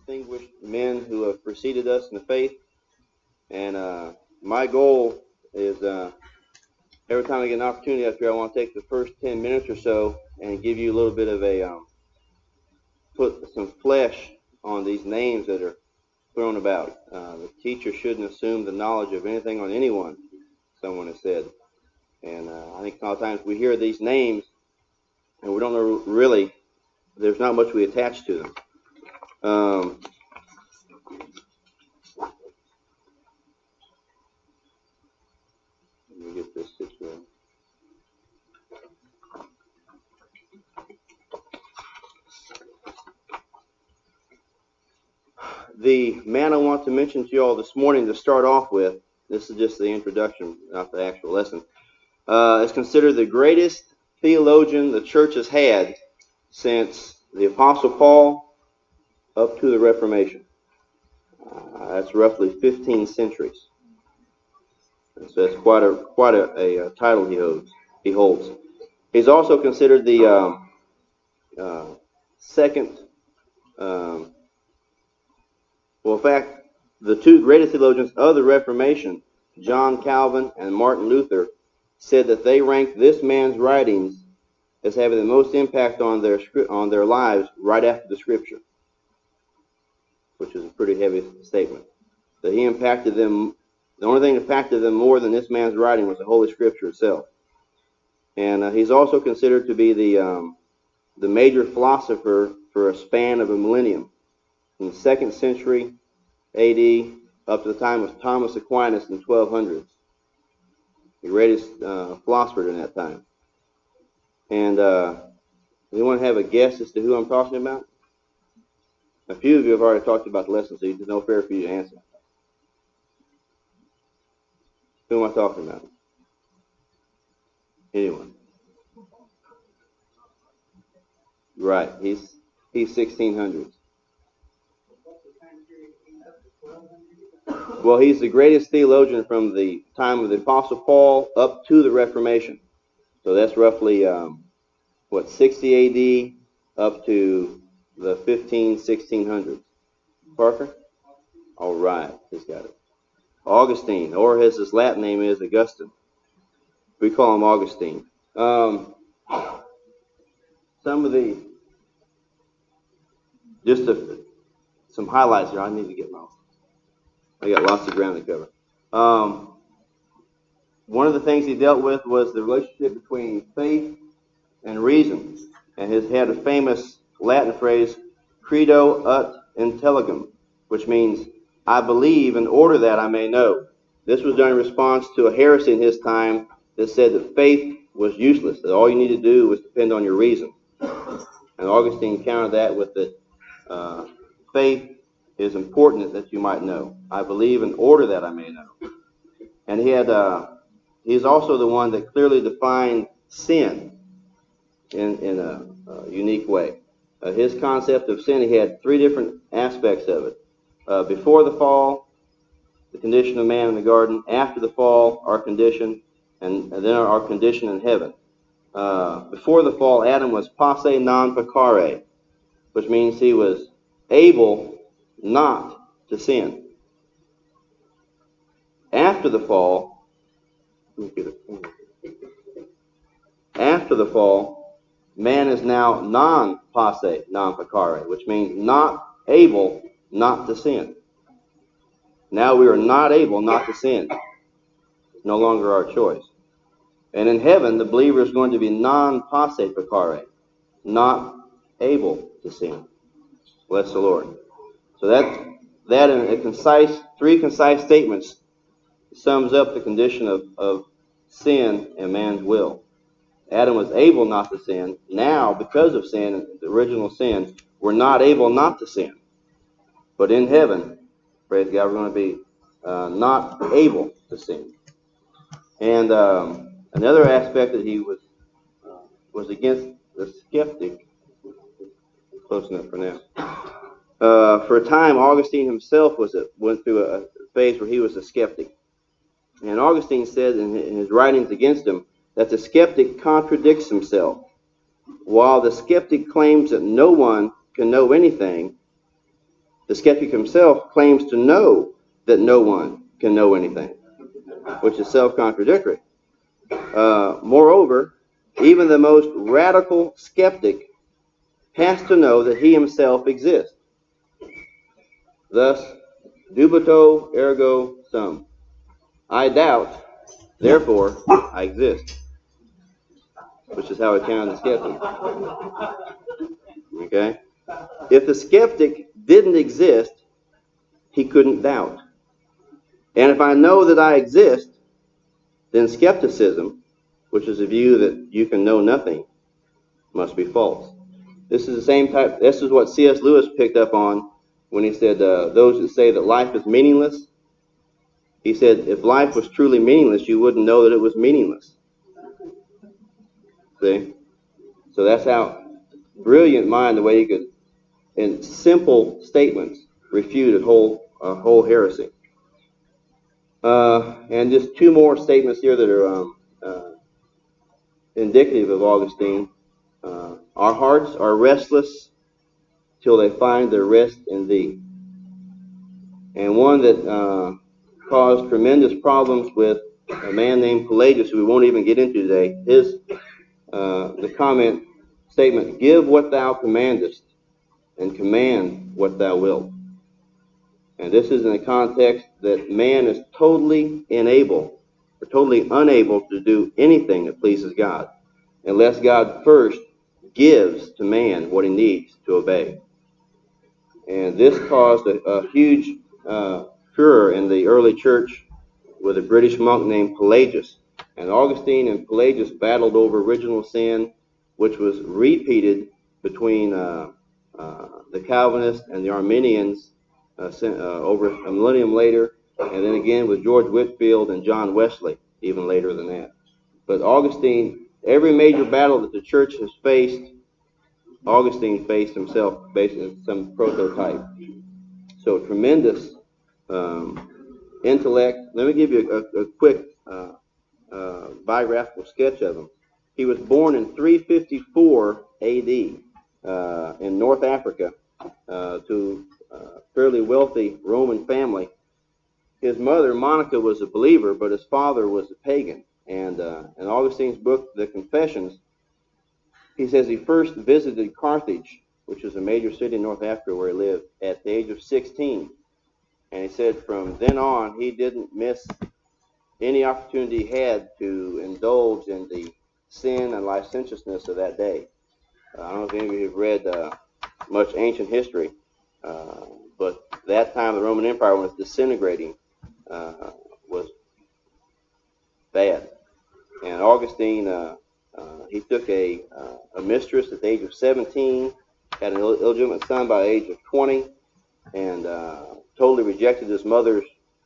distinguished men who have preceded us in the faith. And my goal is every time I get an opportunity up here, I want to take the first 10 minutes or so and give you a little bit of a put some flesh on these names that are thrown about. The teacher shouldn't assume the knowledge of anything on anyone, someone has said. And I think a lot of times we hear these names and we don't know really, there's not much we attach to them. Let me get this situated. The man I want to mention to you all this morning to start off with, this is just the introduction, not the actual lesson, is considered the greatest theologian the church has had since the Apostle Paul up to the Reformation. That's roughly 15 centuries. And so that's quite a title he holds. He's also considered the second. Well, in fact, the two greatest theologians of the Reformation, John Calvin and Martin Luther, said that they ranked this man's writings as having the most impact on their lives right after the Scripture, which is a pretty heavy statement. That he impacted them. The only thing that impacted them more than this man's writing was the Holy Scripture itself. And he's also considered to be the major philosopher for a span of a millennium, from the 2nd century A.D. up to the time of Thomas Aquinas in 1200s. The greatest philosopher during that time. And anyone have a guess as to who I'm talking about? A few of you have already talked about the lesson, so there's no fair for you to answer. Who am I talking about? Anyone? Right. He's 1600s. Well, he's the greatest theologian from the time of the Apostle Paul up to the Reformation. So that's roughly, 60 A.D. up to the 1600s. Parker? All right. He's got it. Augustine, or his Latin name is Augustine. We call him Augustine. Some of the, some highlights here. I need to get my, I got lots of ground to cover. One of the things he dealt with was the relationship between faith and reason. And he had a famous Latin phrase, credo ut intelligam, which means, I believe in order that I may know. This was done in response to a heresy in his time that said that faith was useless, that all you need to do was depend on your reason. And Augustine countered that with that faith is important that you might know. I believe in order that I may know. And he's also the one that clearly defined sin in a unique way. His concept of sin, he had three different aspects of it. Before the fall, the condition of man in the garden. After the fall, our condition, and then our condition in heaven. Before the fall, Adam was posse non peccare, which means he was able not to sin. After the fall, man is now non posse non peccare, which means not able not to sin. Now we are not able not to sin. It's no longer our choice. And in heaven, the believer is going to be non posse peccare, not able to sin. Bless the Lord. So that in a three concise statements sums up the condition of sin and man's will. Adam was able not to sin. Now, because of sin, the original sin, we're not able not to sin. But in heaven, praise God, we're going to be not able to sin. And another aspect that he was against the skeptic. Close enough for now. For a time, Augustine himself went through a phase where he was a skeptic. And Augustine said in his writings against him that the skeptic contradicts himself. While the skeptic claims that no one can know anything, The skeptic himself claims to know that no one can know anything, which is self-contradictory. Moreover, even the most radical skeptic has to know that he himself exists. Thus, dubito ergo sum. I doubt, therefore I exist, which is how it counted the skeptic. Okay? If the skeptic didn't exist, he couldn't doubt. And if I know that I exist, then skepticism, which is a view that you can know nothing, must be false. This is the same type. This is what C.S. Lewis picked up on when he said, those who say that life is meaningless. He said, if life was truly meaningless, you wouldn't know that it was meaningless. See? So that's how brilliant mind, the way he could, in simple statements, refute a whole heresy. And just two more statements here that are indicative of Augustine. Our hearts are restless till they find their rest in thee. And one that caused tremendous problems with a man named Pelagius, who we won't even get into today, the comment statement, give what thou commandest, and command what thou wilt. And this is in the context that man is totally unable to do anything that pleases God, unless God first gives to man what he needs to obey. And this caused a huge furor in the early church with a British monk named Pelagius. And Augustine and Pelagius battled over original sin, which was repeated between the Calvinists and the Arminians over a millennium later, and then again with George Whitefield and John Wesley, even later than that. But Augustine, every major battle that the church has faced, Augustine faced himself based on some prototype. So tremendous intellect. Let me give you a quick biographical sketch of him. He was born in 354 A.D. In North Africa to a fairly wealthy Roman family. His mother, Monica, was a believer, but his father was a pagan. And in Augustine's book, The Confessions, he says he first visited Carthage, which is a major city in North Africa where he lived, at the age of 16. And he said from then on, he didn't miss any opportunity he had to indulge in the sin and licentiousness of that day. I don't know if any of you have read much ancient history, but that time the Roman Empire was disintegrating, was bad. And Augustine, he took a mistress at the age of 17, had an illegitimate son by the age of 20, and totally rejected his mother's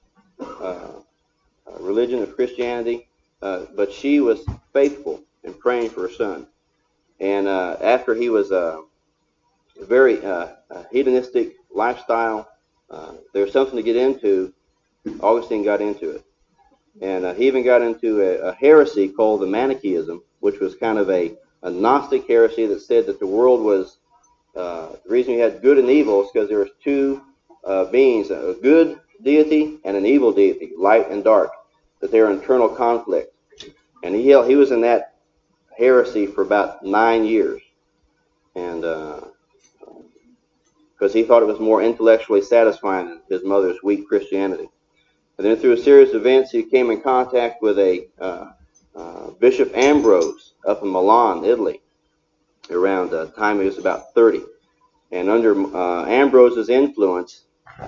religion of Christianity, but she was faithful in praying for her son. And after he was a very hedonistic lifestyle, there was something to get into, Augustine got into it. And he even got into a heresy called the Manichaeism, which was kind of a Gnostic heresy that said that the world was, the reason you had good and evil is because there was two beings, a good deity and an evil deity, light and dark, that they were in internal conflict. And he was in that heresy for about 9 years, and because he thought it was more intellectually satisfying than his mother's weak Christianity. And then through a series of events, he came in contact with a Bishop Ambrose up in Milan, Italy, around the time he was about 30. And under Ambrose's influence,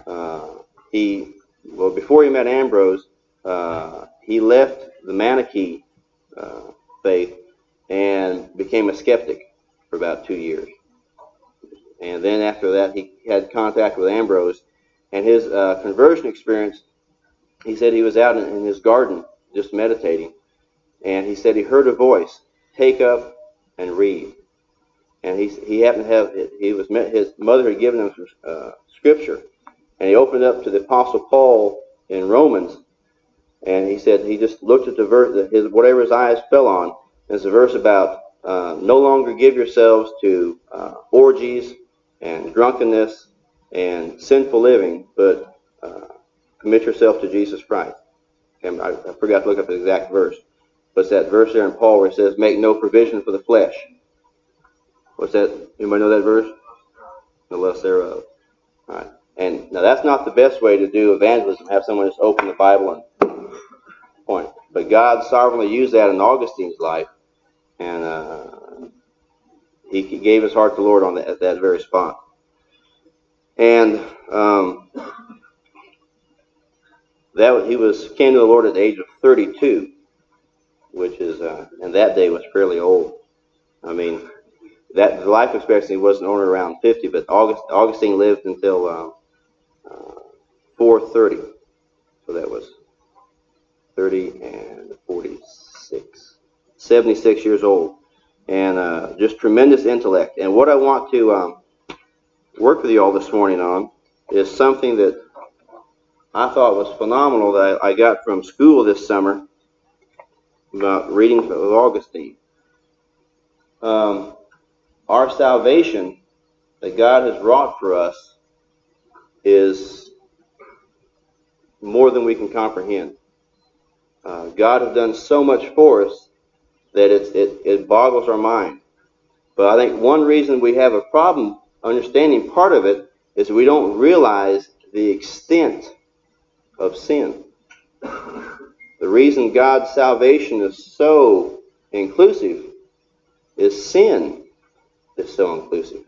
before he met Ambrose, he left the Manichae faith and became a skeptic for about 2 years. And then after that, he had contact with Ambrose, and his conversion experience, he said he was out in his garden just meditating, and he said he heard a voice, take up and read. And he happened to have, his mother had given him some scripture, and he opened up to the Apostle Paul in Romans, and he said he just looked at the verse, whatever his eyes fell on. There's a verse about no longer give yourselves to orgies and drunkenness and sinful living, but commit yourself to Jesus Christ. And I forgot to look up the exact verse. But it's that verse there in Paul where it says, make no provision for the flesh. What's that? Anybody know that verse? The lust thereof. All right. And now that's not the best way to do evangelism, have someone just open the Bible and point. But God sovereignly used that in Augustine's life, and he gave his heart to the Lord on at that very spot. And he came to the Lord at the age of 32, which is, and that day was fairly old. I mean, that the life expectancy wasn't only around 50, but Augustine lived until 430. So that was 30 and 46, 76 years old, and just tremendous intellect. And what I want to work with you all this morning on is something that I thought was phenomenal that I got from school this summer about reading of Augustine. Our salvation that God has wrought for us is more than we can comprehend. God has done so much for us that it boggles our mind. But I think one reason we have a problem understanding part of it is we don't realize the extent of sin. The reason God's salvation is so inclusive is sin is so inclusive.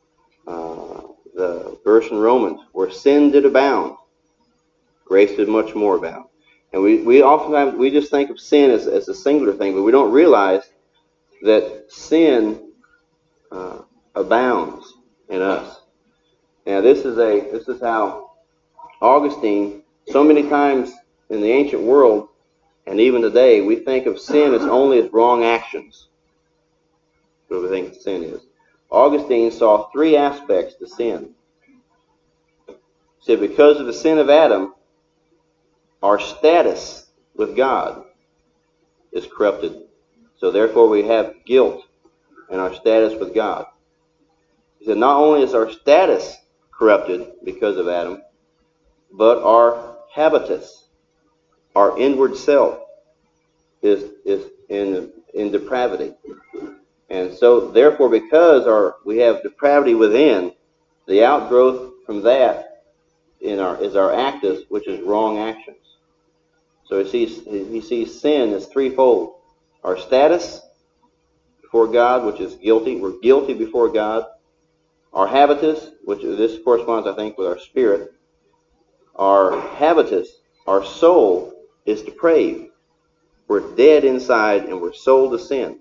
The verse in Romans, where sin did abound, grace did much more abound. And we oftentimes we just think of sin as a singular thing, but we don't realize that sin abounds in us. Now this is how Augustine, so many times in the ancient world and even today, we think of sin as only as wrong actions. That's what we think sin is. Augustine saw three aspects to sin. He said, because of the sin of Adam, our status with God is corrupted. So therefore we have guilt in our status with God. He said, not only is our status corrupted because of Adam, but our habitus, our inward self, is in depravity. And so, therefore, because we have depravity within, the outgrowth from that is our actus, which is wrong actions. So he sees sin as threefold: our status before God, which is guilty. We're guilty before God. Our habitus, which this corresponds, I think, with our spirit. Our habitus, our soul, is depraved. We're dead inside and we're sold to sin.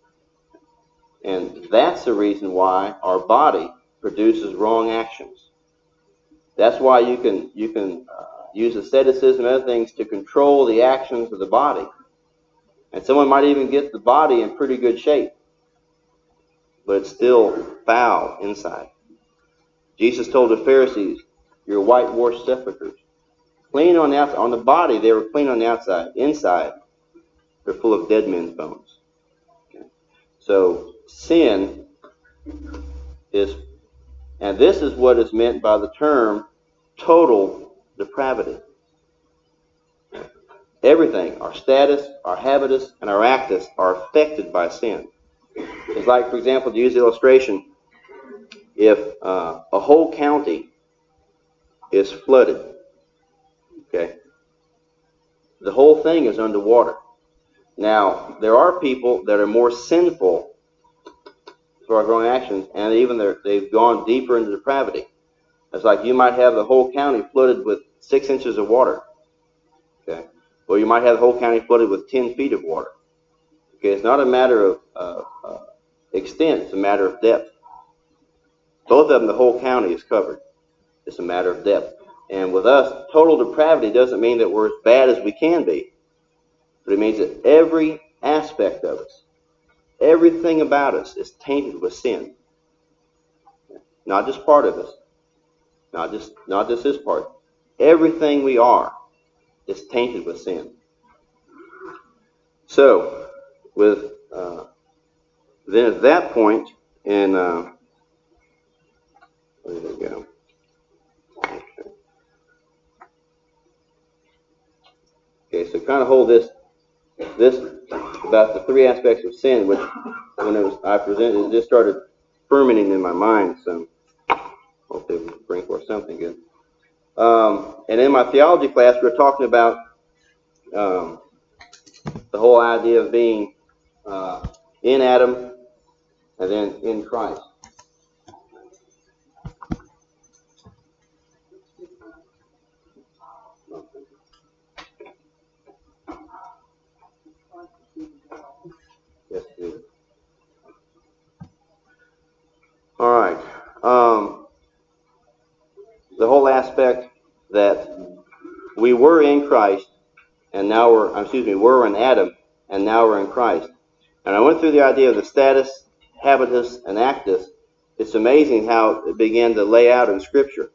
And that's the reason why our body produces wrong actions. That's why you can use asceticism and other things to control the actions of the body. And someone might even get the body in pretty good shape, but it's still foul inside. Jesus told the Pharisees, "You're whitewashed sepulchres." Clean on the outside. On the body, they were clean on the outside. Inside, they're full of dead men's bones. Okay. So sin is, and this is what is meant by the term total depravity. Everything, our status, our habitus, and our actus are affected by sin. It's like, for example, to use the illustration, if a whole county is flooded, okay, the whole thing is underwater. Now, there are people that are more sinful for our wrong actions, and even they've gone deeper into depravity. It's like you might have the whole county flooded with 6 inches of water. Okay, or you might have the whole county flooded with 10 feet of water. Okay, it's not a matter of extent; it's a matter of depth. Both of them, the whole county is covered. It's a matter of depth. And with us, total depravity doesn't mean that we're as bad as we can be, but it means that every aspect of us, everything about us, is tainted with sin. Not just part of us, not just this part. Everything we are is tainted with sin. So, with then at that point, and where did it go? Okay, so kind of hold this about the three aspects of sin, which when I presented, it just started fermenting in my mind. So hopefully it will bring forth something good. And in my theology class, we were talking about the whole idea of being in Adam and then in Christ. Yes, please. All right. The whole aspect that we were in Christ, and now we're in Adam, and now we're in Christ. And I went through the idea of the status, habitus, and actus. It's amazing how it began to lay out in Scripture.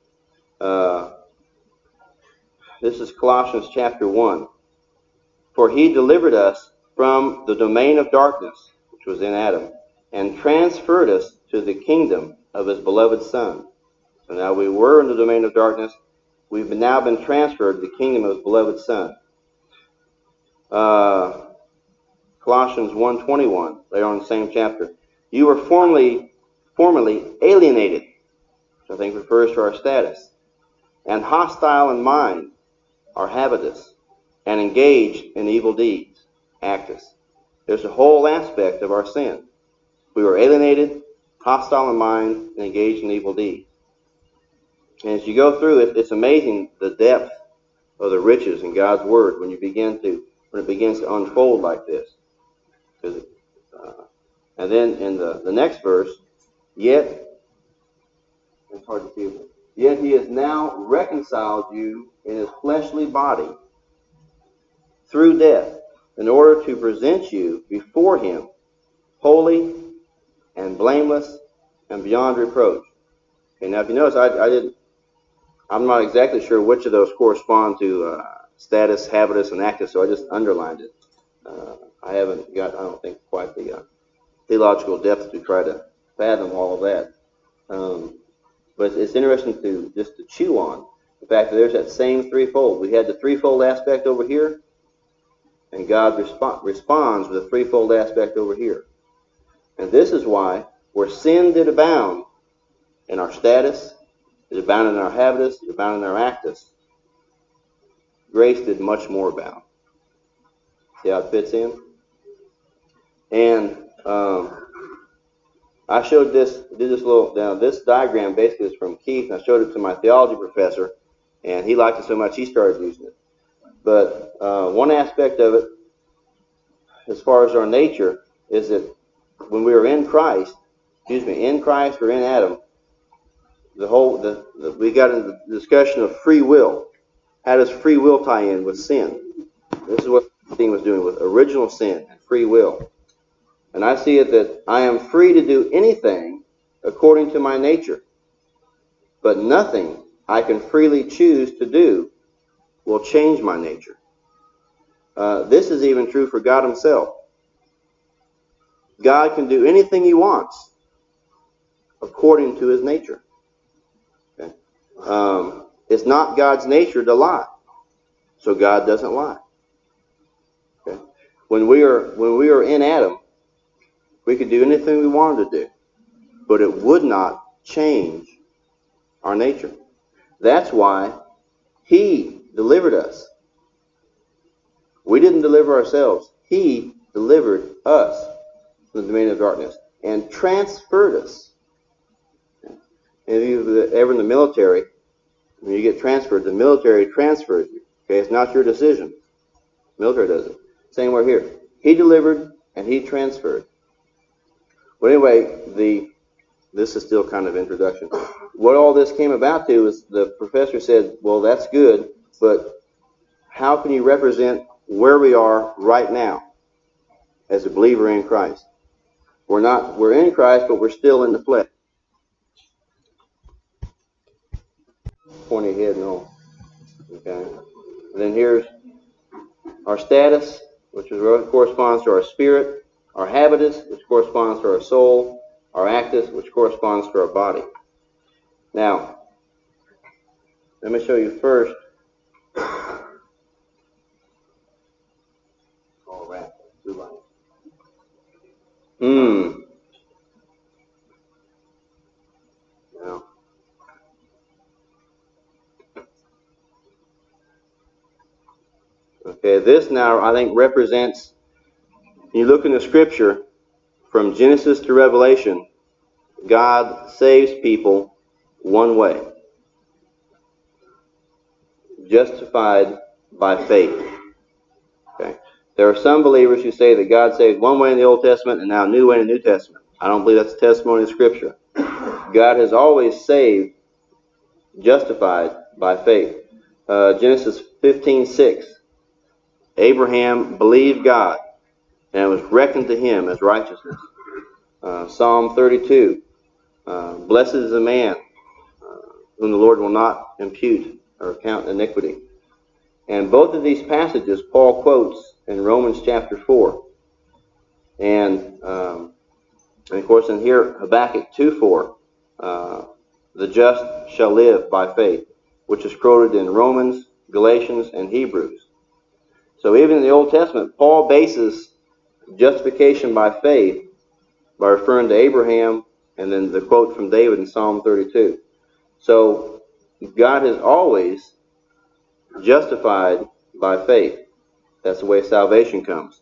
This is Colossians chapter 1. For he delivered us from the domain of darkness, which was in Adam, and transferred us to the kingdom of his beloved Son. So now we were in the domain of darkness. We've now been transferred to the kingdom of his beloved Son. Colossians 1:21, later on in the same chapter. You were formerly alienated, which I think refers to our status, and hostile in mind, our habitus, and engaged in evil deeds, actus. There's a whole aspect of our sin. We were alienated, hostile in mind, and engaged in evil deeds. And as you go through it, it's amazing the depth of the riches in God's Word when it begins to unfold like this. And then in the next verse, yet, it's hard to see, yet he has now reconciled you in his fleshly body through death, in order to present you before him holy and blameless and beyond reproach. Okay, now if you notice, I'm not exactly sure which of those correspond to status, habitus, and actus, so I just underlined it. I haven't got, I don't think, quite the theological depth to try to fathom all of that. But it's interesting to chew on the fact that there's that same threefold. We had the threefold aspect over here, and God responds with a threefold aspect over here. And this is why, where sin did abound in our status, it abounded in our habitus, it abounded in our actus, grace did much more abound. See how it fits in? And I showed this diagram basically is from Keith, and I showed it to my theology professor, and he liked it so much he started using it. But one aspect of it, as far as our nature, is that when we are in Christ or in Adam, we got into the discussion of free will. How does free will tie in with sin? This is what the thing was doing with original sin and free will. And I see it that I am free to do anything according to my nature, but nothing I can freely choose to do will change my nature. This is even true for God himself. God can do anything he wants according to his nature. Okay? It's not God's nature to lie, so God doesn't lie. Okay? When we are in Adam, we could do anything we wanted to do, but it would not change our nature. That's why he delivered us. We didn't deliver ourselves. He delivered us from the domain of darkness and transferred us. And if you're ever in the military, when you get transferred, the military transfers you. Okay, it's not your decision. The military does it. Same way here. He delivered and he transferred. But anyway, this is still kind of introduction. What all this came about to is the professor said, well, that's good, but how can you represent where we are right now as a believer in Christ? We're in Christ, but we're still in the flesh. Pointy head and all. Okay. And then here's our status, which corresponds to our spirit, our habitus, which corresponds to our soul, our actus, which corresponds to our body. Now, let me show you first Okay, this now I think represents, you look in the scripture, from Genesis to Revelation, God saves people one way. Justified by faith. Okay. There are some believers who say that God saved one way in the Old Testament and now a new way in the New Testament. I don't believe that's a testimony of Scripture. God has always saved, justified by faith. Genesis 15:6. Abraham believed God, and it was reckoned to him as righteousness. Psalm 32. Blessed is the man whom the Lord will not impute or count iniquity. And both of these passages Paul quotes in Romans chapter 4. And of course in here, Habakkuk 2:4, the just shall live by faith, which is quoted in Romans, Galatians, and Hebrews. So even in the Old Testament, Paul bases justification by faith by referring to Abraham and then the quote from David in Psalm 32. So God has always justified by faith. That's the way salvation comes.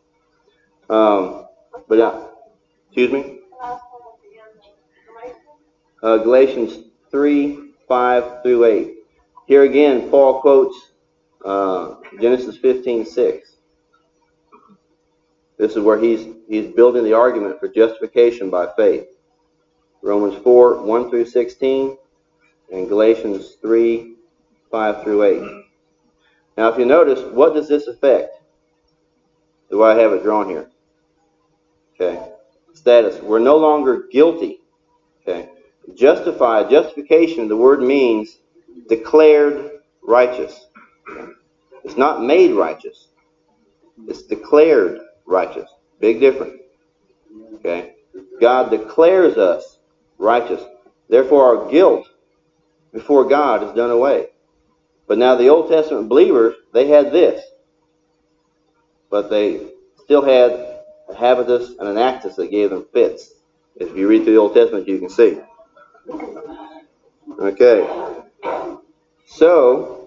Excuse me? Galatians 3:5-8. Here again, Paul quotes Genesis 15:6. This is where he's building the argument for justification by faith. Romans 4:1-16 and Galatians 3:5-8. Now, if you notice, what does this affect? Do I have it drawn here? Okay. Status. We're no longer guilty. Okay. Justified. Justification, the word means declared righteous. Okay. It's not made righteous. It's declared righteous. Big difference. Okay. God declares us righteous. Therefore, our guilt before God is done away. But now the Old Testament believers, they had this. But they still had a habitus and an actus that gave them fits. If you read through the Old Testament, you can see. Okay. So,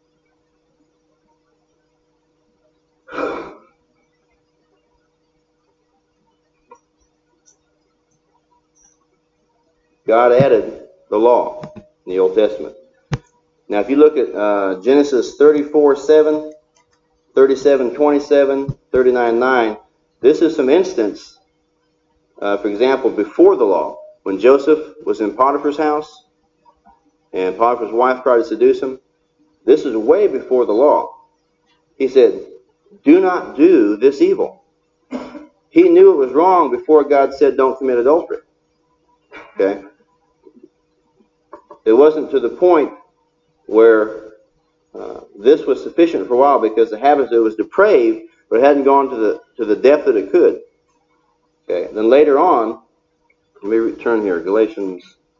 God added the law in the Old Testament. Now, if you look at Genesis 34:7, 37:27, 39:9, this is some instance, for example, before the law, when Joseph was in Potiphar's house and Potiphar's wife tried to seduce him. This is way before the law. He said, do not do this evil. He knew it was wrong before God said don't commit adultery. Okay? It wasn't to the point where this was sufficient for a while because the habit was depraved, but it hadn't gone to the depth that it could. Okay. Then later on, let me return here, Galatians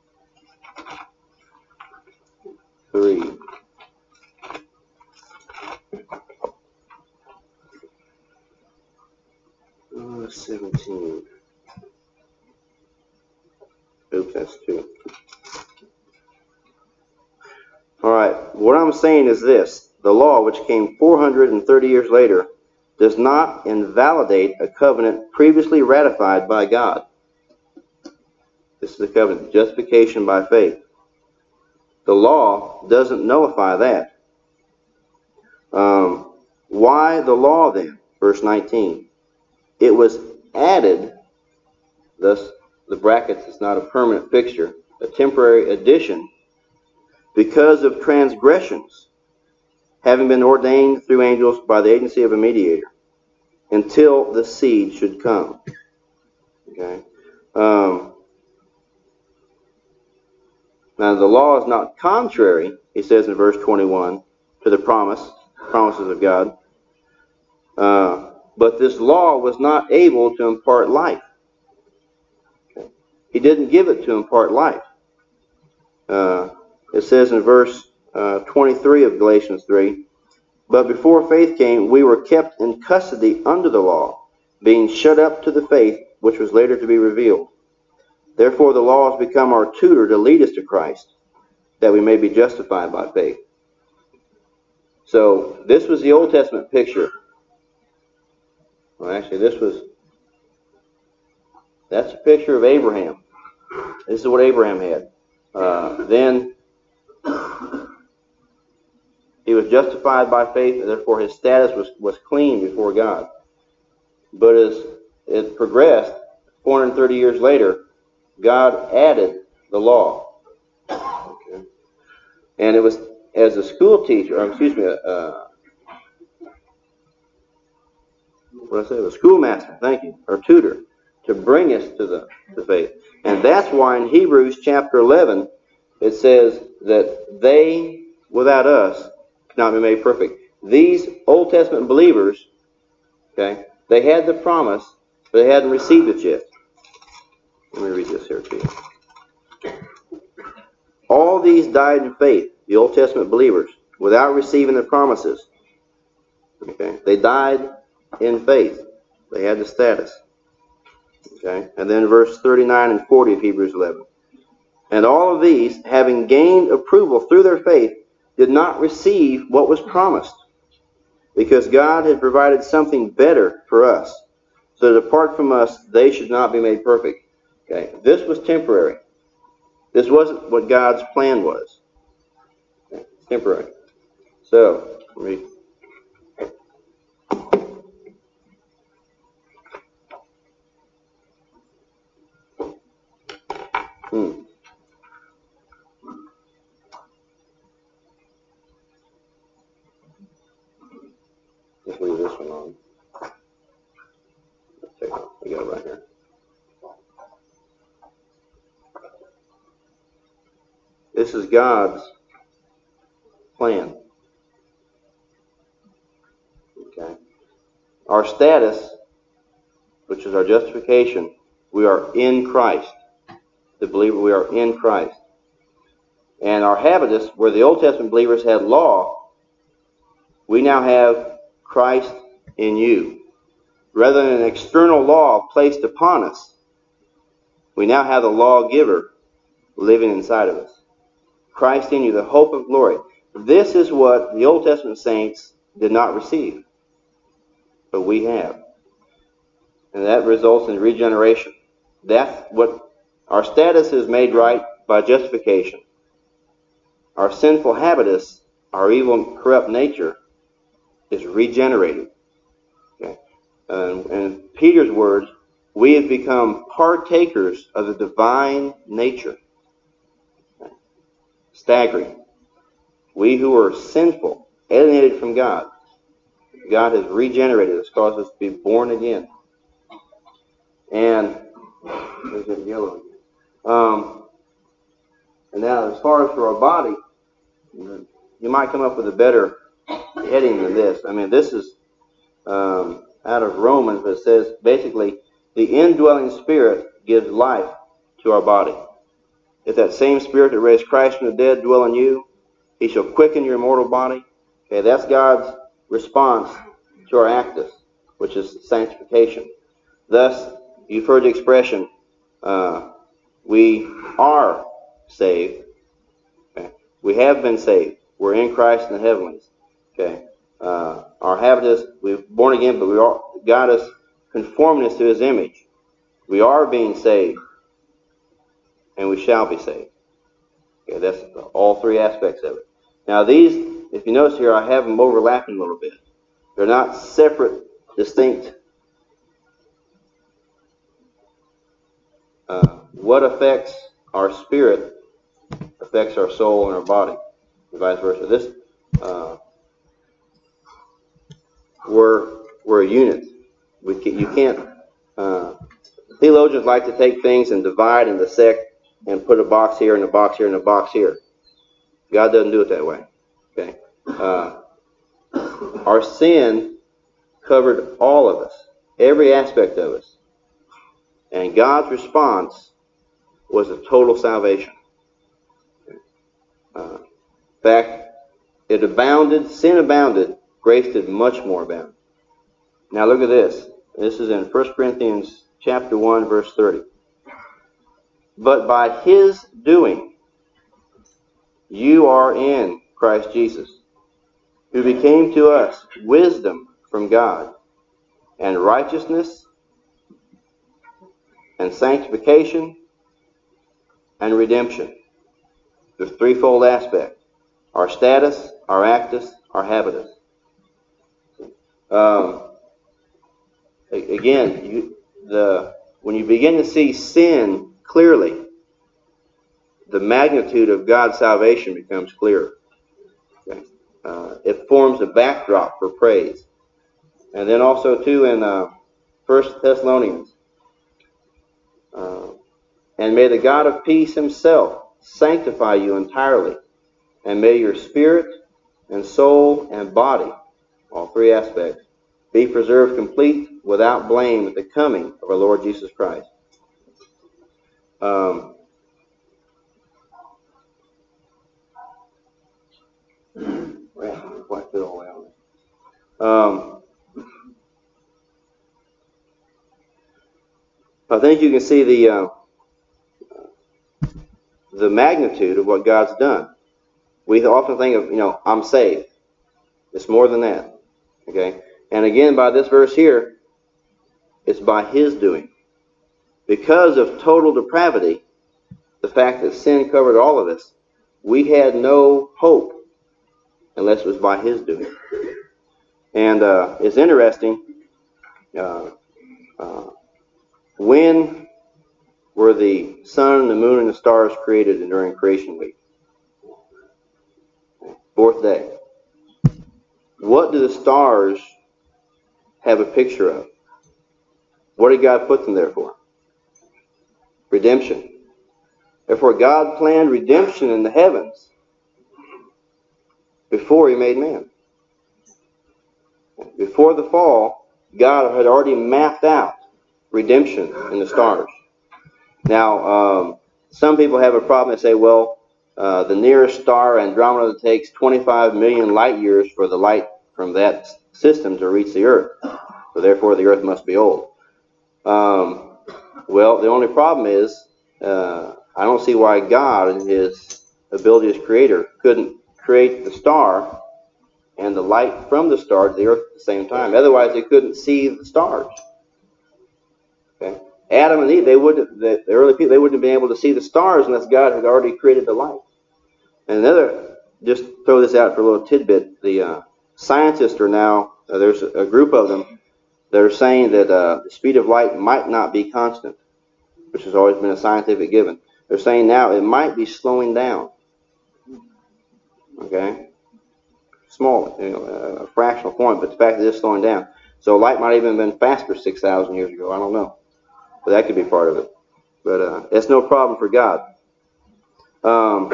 3. Oh, 17. Oops, that's 2. All right, what I'm saying is this. The law, which came 430 years later, does not invalidate a covenant previously ratified by God. This is the covenant, justification by faith. The law doesn't nullify that. Why the law then? Verse 19. It was added, thus the brackets is not a permanent fixture, a temporary addition, because of transgressions, having been ordained through angels by the agency of a mediator, until the seed should come. Okay. Now the law is not contrary, he says in verse 21, to the promises of God. But this law was not able to impart life. Okay. He didn't give it to impart life. It says in verse 23 of Galatians 3, but before faith came, we were kept in custody under the law, being shut up to the faith which was later to be revealed. Therefore the law has become our tutor to lead us to Christ, that we may be justified by faith. So this was the Old Testament picture. Well, actually, that's a picture of Abraham. This is what Abraham had. Then he was justified by faith, and therefore his status was clean before God. But as it progressed, 430 years later, God added the law. Okay. And it was as a school teacher, a schoolmaster, thank you, or tutor, to bring us to the faith. And that's why in Hebrews chapter 11, it says that they, without us, cannot be made perfect. These Old Testament believers, okay, they had the promise, but they hadn't received it yet. Let me read this here to you. All these died in faith, the Old Testament believers, without receiving the promises. Okay, they died in faith. They had the status. Okay, and then verse 39 and 40 of Hebrews 11. And all of these, having gained approval through their faith, did not receive what was promised, because God had provided something better for us. So that apart from us, they should not be made perfect. Okay, this was temporary. This wasn't what God's plan was. Okay, temporary. So, read. Just leave this one on. Let's take it off. We got it right here. This is God's plan. Okay. Our status, which is our justification, we are in Christ. The believer, we are in Christ. And our habitus, where the Old Testament believers had law, we now have Christ in you. Rather than an external law placed upon us, we now have the lawgiver living inside of us. Christ in you, the hope of glory. This is what the Old Testament saints did not receive, but we have. And that results in regeneration. That's what our status is made right by justification. Our sinful habitus, our evil and corrupt nature, is regenerated. Okay? And Peter's words, we have become partakers of the divine nature. Okay? Staggering. We who are sinful, alienated from God, God has regenerated us, caused us to be born again. And there's it yellow. And now, as far as for our body, you might come up with a better heading than this. I mean, this is out of Romans, but it says basically, the indwelling Spirit gives life to our body. If that same Spirit that raised Christ from the dead dwell in you, He shall quicken your mortal body. Okay, that's God's response to our actus, which is sanctification. Thus, you've heard the expression, we are saved. Okay. We have been saved. We're in Christ in the heavenlies. Okay. Our habitus, we're born again, but God is conforming us to His image. We are being saved, and we shall be saved. Okay, that's all three aspects of it. Now these, if you notice here, I have them overlapping a little bit. They're not separate, distinct. What affects our spirit affects our soul and our body, and vice versa. This, we're a unit. You can't. Theologians like to take things and divide and dissect and put a box here and a box here and a box here. God doesn't do it that way. Okay. Our sin covered all of us, every aspect of us, and God's response was a total salvation. In fact, it abounded, sin abounded, grace did much more abound. Now look at this. This is in 1 Corinthians chapter 1, verse 30. But by His doing, you are in Christ Jesus. who became to us wisdom from God, and righteousness, and sanctification, and redemption. There's a threefold aspect: our status, our actus, our habitus. Again, when you begin to see sin clearly, the magnitude of God's salvation becomes clearer. Okay? It forms a backdrop for praise. And then also, too, in 1 Thessalonians, and may the God of peace himself sanctify you entirely, and may your spirit and soul and body, all three aspects, be preserved complete without blame at the coming of our Lord Jesus Christ. I think you can see the magnitude of what God's done. We often think of, I'm saved. It's more than that. Okay? And again, by this verse here, it's by his doing. Because of total depravity, the fact that sin covered all of us, we had no hope unless it was by his doing. And it's interesting, when were the sun, the moon, and the stars created during creation week? Fourth day. What do the stars have a picture of? What did God put them there for? Redemption. Therefore, God planned redemption in the heavens before he made man. Before the fall, God had already mapped out redemption in the stars. Now, some people have a problem. They say, well, the nearest star, Andromeda, takes 25 million light years for the light from that system to reach the Earth. So therefore, the Earth must be old. Well, the only problem is, I don't see why God, in his ability as creator, couldn't create the star and the light from the star to the Earth at the same time. Otherwise, they couldn't see the stars. Okay? Adam and Eve, the early people, they wouldn't have been able to see the stars unless God had already created the light. And just throw this out for a little tidbit, the scientists are now, there's a group of them that are saying that the speed of light might not be constant, which has always been a scientific given. They're saying now it might be slowing down. Okay? Small, a fractional point, but the fact that it's slowing down. So light might even have been faster 6,000 years ago. I don't know. But that could be part of it. But it's no problem for God. Oh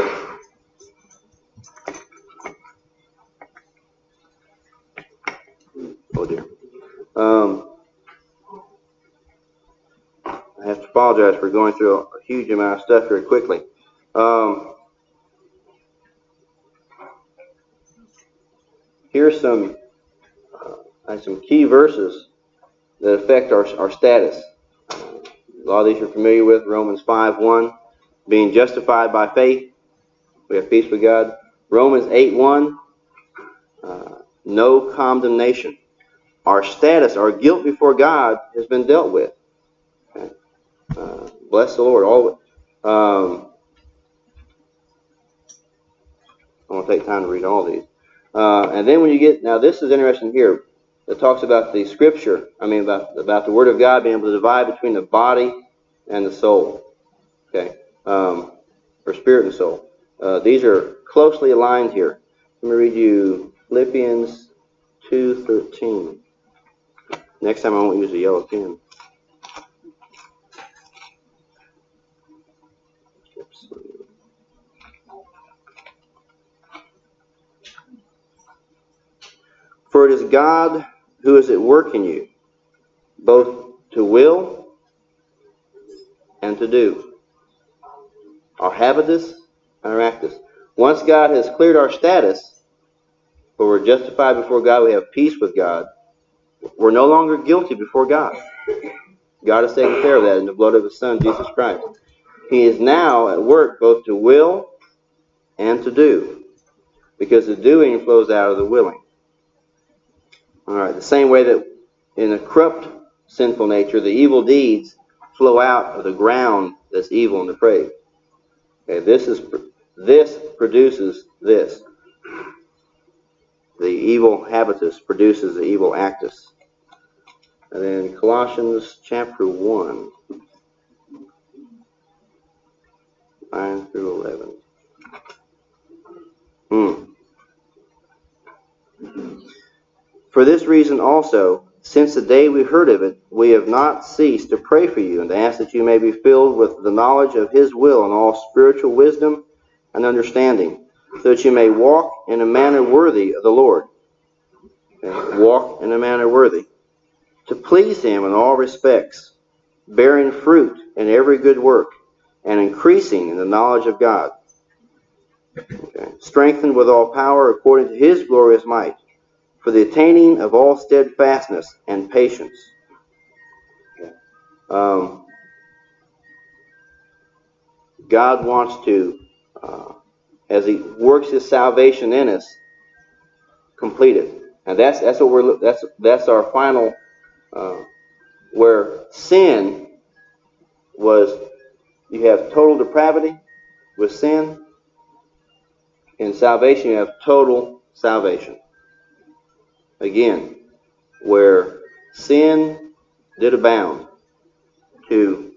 dear. I have to apologize for going through a huge amount of stuff very quickly. Here's some key verses that affect our status. A lot of these you're familiar with. Romans 5:1, being justified by faith, we have peace with God. Romans 8:1, no condemnation. Our status, our guilt before God has been dealt with. Okay? Bless the Lord. I won't take time to read all these. And then when you get, now this is interesting here. It talks about the scripture, about the word of God being able to divide between the body and the soul. Okay? Or spirit and soul. These are closely aligned here. Let me read you Philippians 2:13. Next time I won't use a yellow pen. For it is God who is at work in you, both to will and to do. Our habitus and our actus. Once God has cleared our status, where we're justified before God, we have peace with God, we're no longer guilty before God. God has taken care of that in the blood of his Son, Jesus Christ. He is now at work both to will and to do, because the doing flows out of the willing. All right, the same way that in a corrupt, sinful nature, the evil deeds flow out of the ground that's evil and depraved. Okay, this produces this. The evil habitus produces the evil actus. And then Colossians chapter 1, 9 through 11. For this reason also, since the day we heard of it, we have not ceased to pray for you and to ask that you may be filled with the knowledge of his will and all spiritual wisdom and understanding, so that you may walk in a manner worthy of the Lord. Okay? Walk in a manner worthy. To please him in all respects, bearing fruit in every good work, and increasing in the knowledge of God. Okay? Strengthened with all power according to his glorious might, for the attaining of all steadfastness and patience. Okay. God wants to, as he works his salvation in us, complete it. And that's our final, where sin was, you have total depravity with sin. In salvation, you have total salvation. Again, where sin did abound, to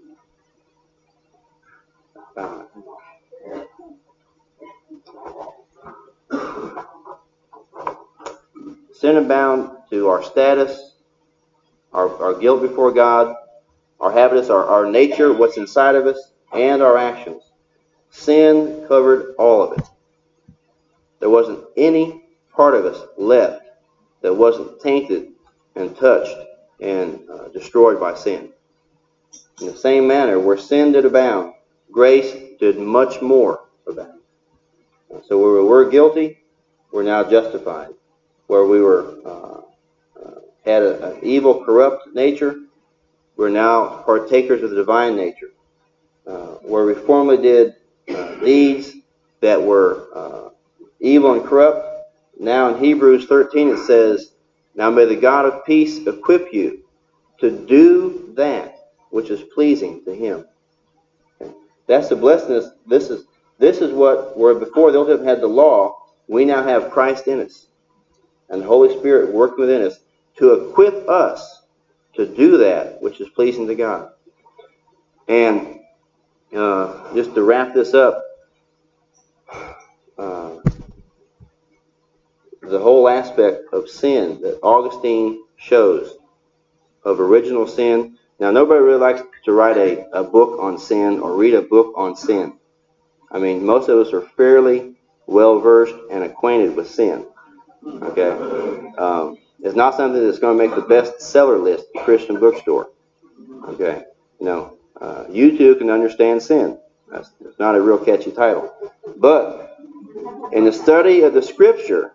sin abound to our status, our guilt before God, our habitus, our nature, what's inside of us, and our actions. Sin covered all of it. There wasn't any part of us left that wasn't tainted and touched and destroyed by sin. In the same manner, where sin did abound, grace did much more abound. So where we were guilty, we're now justified. Where we were had an evil, corrupt nature, we're now partakers of the divine nature. Where we formerly did deeds that were evil and corrupt, now in Hebrews 13 it says, now may the God of peace equip you to do that which is pleasing to him. Okay. That's the blessedness. This is what, where before the Old Testament had the law, we now have Christ in us. And the Holy Spirit working within us to equip us to do that which is pleasing to God. And just to wrap this up, the whole aspect of sin that Augustine shows, of original sin. Now, nobody really likes to write a book on sin or read a book on sin. I mean, most of us are fairly well-versed and acquainted with sin. Okay? It's not something that's going to make the bestseller list at the Christian bookstore. Okay? No. You too can understand sin. That's not a real catchy title. But in the study of the Scripture,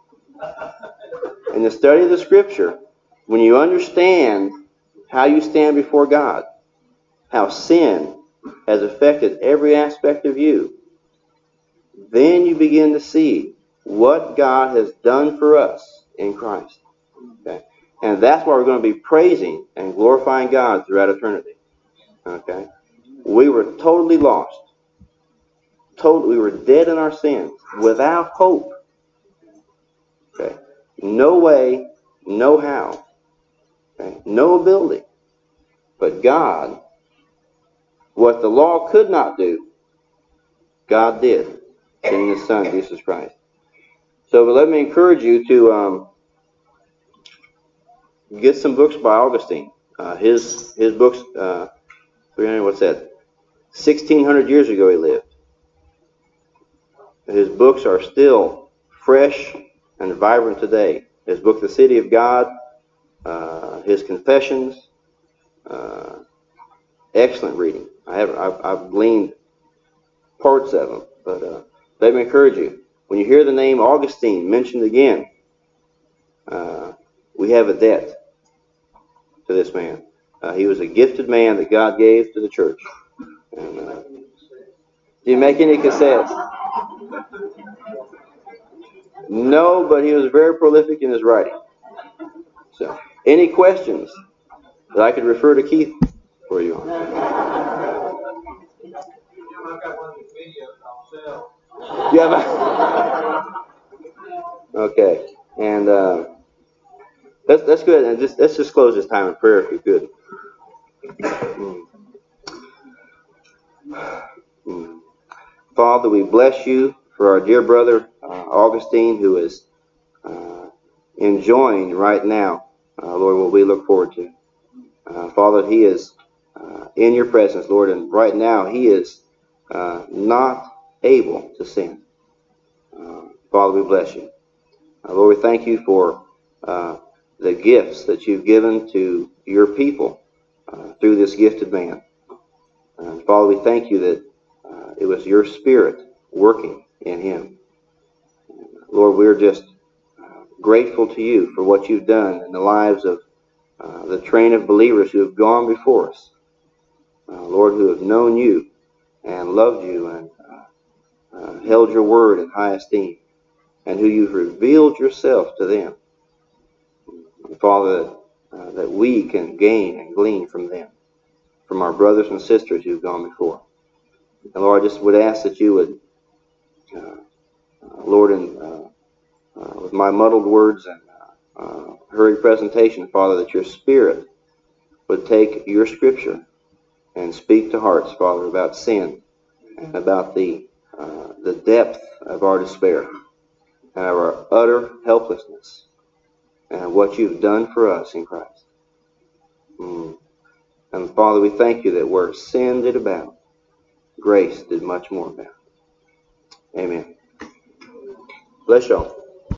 when you understand how you stand before God, how sin has affected every aspect of you, then you begin to see what God has done for us in Christ. Okay? And that's why we're going to be praising and glorifying God throughout eternity. Okay? We were totally lost. We were dead in our sins, without hope. Okay? No way, no how. Okay? No ability. But God, what the law could not do, God did, in His Son, Jesus Christ. So let me encourage you to get some books by Augustine. His books, 300, what's that? 1,600 years ago he lived. His books are still fresh and vibrant today. His book, The City of God, his Confessions, excellent reading. I've gleaned parts of them, but let me encourage you. When you hear the name Augustine mentioned again, we have a debt to this man. He was a gifted man that God gave to the church. And, do you make any cassettes? No, but he was very prolific in his writing. So, any questions that I could refer to Keith for you on? Yeah. Okay, and let's go ahead and let's just close this time in prayer if we could. Father, we bless you for our dear brother Augustine, who is enjoying right now, Lord, what we look forward to. Father, he is in your presence, Lord, and right now he is not able to sin. Father, we bless you. Lord, we thank you for the gifts that you've given to your people through this gifted man. Father, we thank you that it was your Spirit working in him. Lord, we're just grateful to you for what you've done in the lives of the train of believers who have gone before us. Lord, who have known you and loved you and held your word in high esteem, and who you've revealed yourself to them. Father, that we can gain and glean from them, from our brothers and sisters who've gone before. And Lord, I just would ask that you would, Lord, with my muddled words and hurried presentation, Father, that your Spirit would take your scripture and speak to hearts, Father, about sin and about the depth of our despair and of our utter helplessness and what you've done for us in Christ. And Father, we thank you that where sin did abound, grace did much more abound. Amen. Bless y'all.